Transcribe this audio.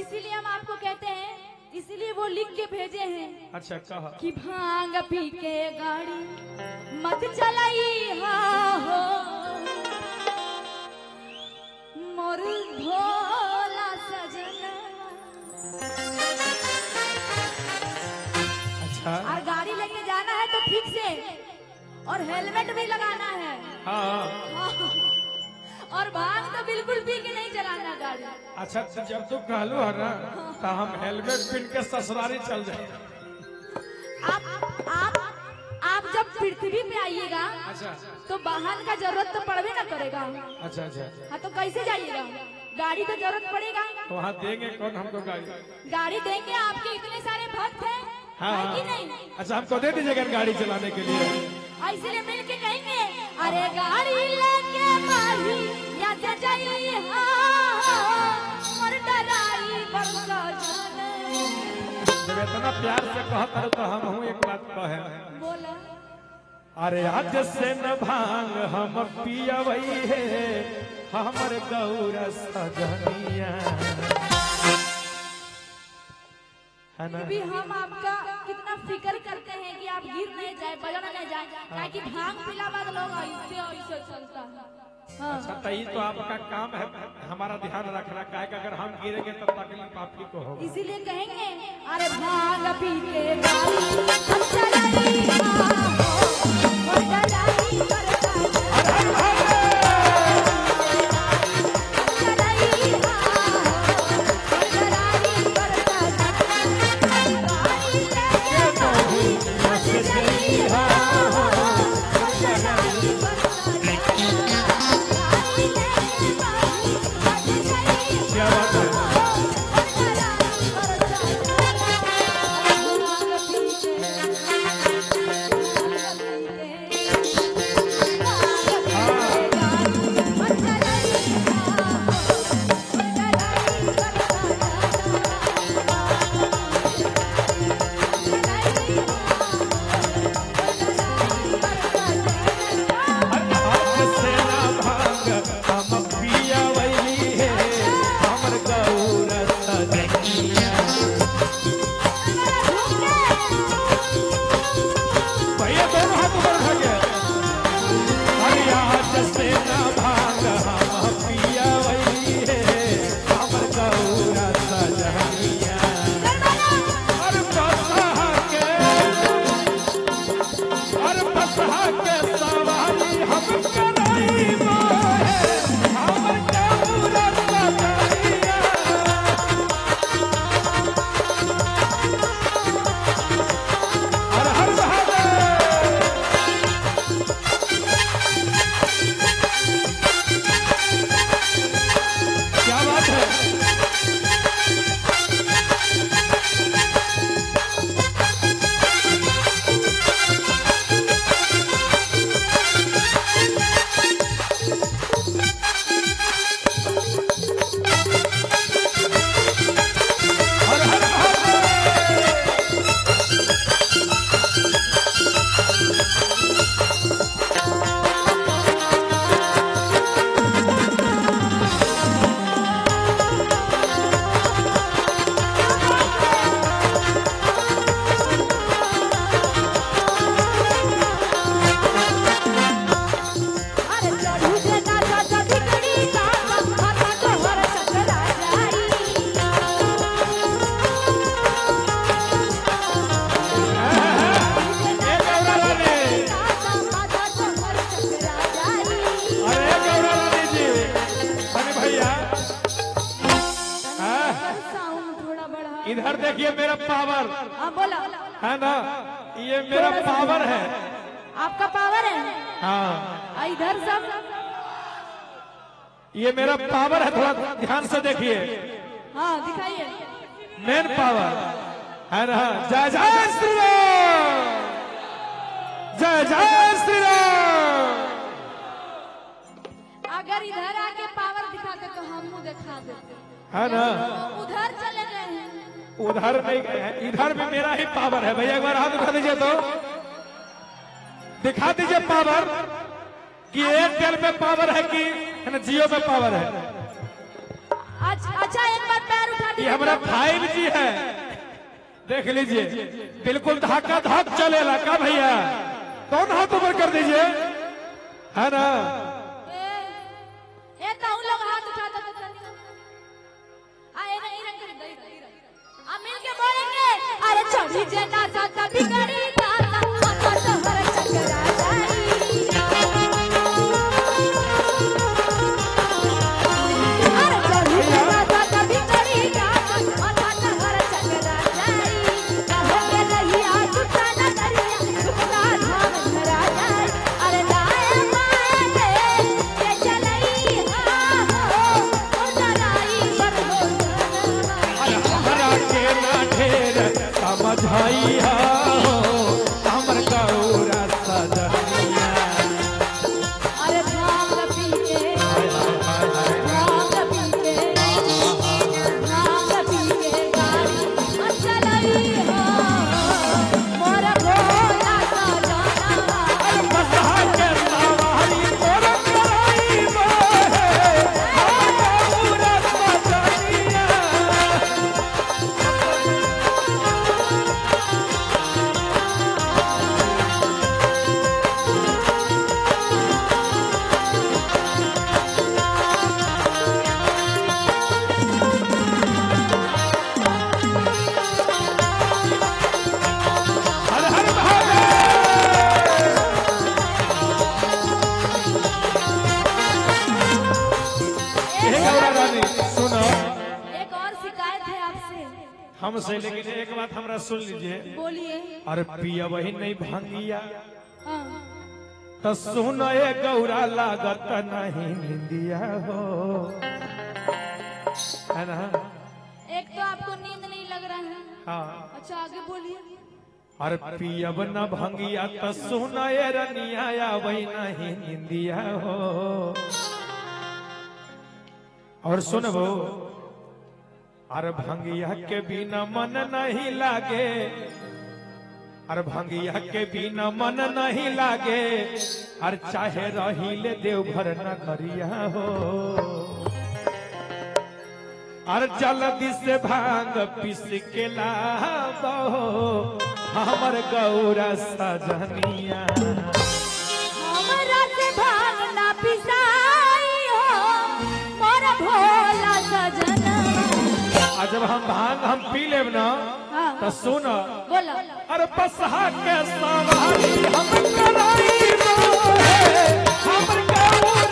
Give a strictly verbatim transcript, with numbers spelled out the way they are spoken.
इसीलिए हम आपको कहते हैं, इसीलिए वो लिख के भेजे हैं। अच्छा कहा कि भांग पी के गाड़ी मत चलाई हाँ हो मोर भोला सजना। अच्छा और गाड़ी लेके जाना है तो ठीक से, और हेलमेट भी लगाना है। हाँ हाँ। और भांग तो बिल्कुल पी के नहीं चलाना गाड़ी। अच्छा तो जब तू कहलू है ना तो हम हेलमेट पहन के ससुरारी चल जाए। आप आप आप जब पृथ्वी पे आइएगा अच्छा तो वाहन का जरूरत तो पड़वे ना करेगा। अच्छा अच्छा हाँ तो कैसे जाइएगा, गाड़ी तो जरूरत पड़ेगा। वहाँ देंगे कौन हमको गाड़ी? गाड़ी देंगे, आपके इतने सारे भक्त हैं हाँ है कि नहीं? अच्छा हमको दे दीजिएगा गाड़ी चलाने के लिए। इसलिए मिल के कहेंगे अरे गाड़ी लेके माही या जा जाई मोर डराई बरसा जाने। जब इतना प्यार से कहता तो हम हूँ एक बात कहे। बोला अरे आज से न भांग हम पिया वही है हमर गौर सजनिया है ना। भी हम आपका कितना फिक्र करते हैं कि आप गिर नहीं जाए, बजड़ नहीं जाए, ताकि भांग पीला बाद लोग ऐसे ऐसे चलता है। हाँ। अच्छा तो ये तो आपका काम है हमारा ध्यान रखना का है कि अगर हम गिरेंगे तो तकलीफ आप ही को होगा। इसीलिए कहेंगे अरे भांग पी के गाड़ी हम चलाई हाँ हो और डलाई करता इधर देखिए मेरा पावर। हाँ बोला है ना, ये मेरा पावर है। आपका पावर है। हाँ इधर सब ये मेरा पावर है, थोड़ा ध्यान से देखिए। हाँ दिखाइए। मेन पावर है ना। जय जय श्री राम, जय जय श्री राम। अगर इधर आके पावर दिखाते तो हम दिखा देते, है ना। उधर चले गए हैं। उधर नहीं गए हैं, इधर भी मेरा ही पावर है। भैया एक बार हाथ उठा दीजिए तो दिखा दीजिए पावर कि एयरटेल में पावर है कि है ना जियो में पावर है। अच्छा अच्छा एक बार पैर उठा ये हमारा फाइव जी है, देख लीजिए बिल्कुल धक्का धक चलेला का भैया। कौन हाथ ऊपर कर दीजिए, है ना। ए तो उन लोग हाथ उठाता तो आ ए नहीं रंग कर दे आ मिल के बोलेंगे अरे चढ़ी जे ना सा बिगड़ी गाता माथा तो हर चकरा जाई। अरे चढ़ी जे ना सा बिगड़ी गाता माथा तो हर चकरा जाई। कहे के रही आज ताना करिया सुखदा धाम धरा जाई। अरे दाए माए दे के चलई हा हो उतराई पर हो अरे हमारा के ना ढेर समझाइया हो हमर गौरा सजनिया। अरे भांग पी के भांग पी के भांग पी के गाड़ी चलई हो मोर भोला सजना। अरे बसहा के सवारी मोर कराई मोहे हमर गौरा सजनिया। हर हर महादेव। हे गौरा रानी सुनो एक और शिकायत है आपसे। हमसे, लेकिन एक बात हमरा सुन लीजिए। बोलिए। अरे पिया वही नहीं भांगिया हाँ तो सुन ए गौरा लागत नहीं निंदिया हो, है ना। एक तो आपको नींद नहीं लग रहा है। हाँ अच्छा आगे बोलिए। अरे पियब न भंगिया तो सुन ए रनिया वही नहीं निंदिया हो। और सुनबो अरे भंगिया के बिना मन नहीं लागे, अरे भंगिया के बिना मन नहीं लागे। अरे चाहे रहीले देवघर न करिया हो। अरे जल्दी से भांग पीस के लाबो हमर गौरा सजनिया। हमरा से भांग ना पिसाई हो मोर भोला सजना। आ जब हम भांग हम पी लेब ना हाँ तो सुन बोलो। अरे बसहा के सवारी हम कराई मोहे हमर गौरा